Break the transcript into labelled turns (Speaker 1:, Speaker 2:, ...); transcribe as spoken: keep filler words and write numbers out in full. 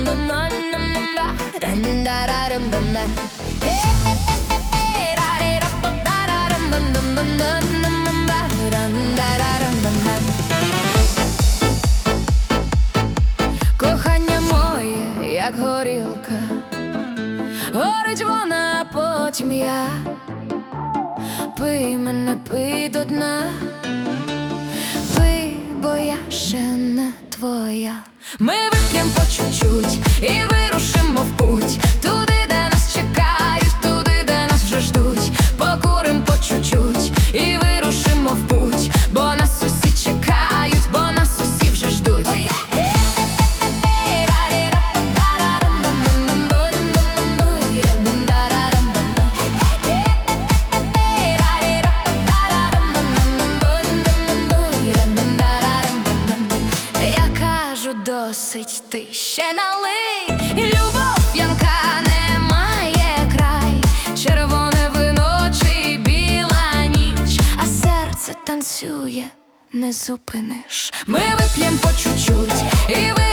Speaker 1: Кохання моє, як горілка, горить вона, потім я. Пий мене, пий до дна, пий, бо я ще не твоя. Ми вип'єм по чуть-чуть і вирушимо в путь, туди, де нас чекають, туди, де нас вже ждуть. Покурим по чуть-чуть і вирушимо в путь, бо нас усі чекають, бо нас усі вже ждуть. Досить, ти ще налий, і любов п'янка не має край. Червоне вино чи біла ніч, а серце танцює, не зупиниш. Ми вип'єм по чуть-чуть і ви